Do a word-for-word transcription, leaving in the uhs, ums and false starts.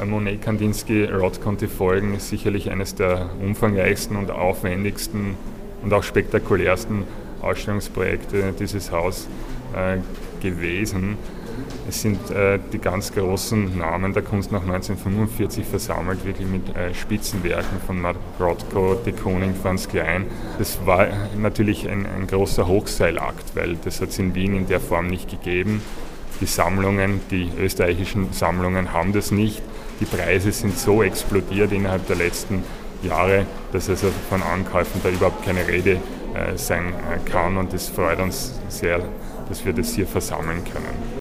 Monet Kandinsky Rod-Conti-Folgen ist sicherlich eines der umfangreichsten und aufwendigsten und auch spektakulärsten Ausstellungsprojekte dieses Hauses äh, gewesen. Es sind äh, die ganz großen Namen der Kunst nach neunzehnhundertfünfundvierzig versammelt, wirklich mit äh, Spitzenwerken von Mark Rothko, de Kooning, Franz Klein. Das war natürlich ein, ein großer Hochseilakt, weil das hat es in Wien in der Form nicht gegeben. Die Sammlungen, die österreichischen Sammlungen haben das nicht. Die Preise sind so explodiert innerhalb der letzten Jahre, dass also von Ankäufen da überhaupt keine Rede äh, sein kann. Und es freut uns sehr, dass wir das hier versammeln können.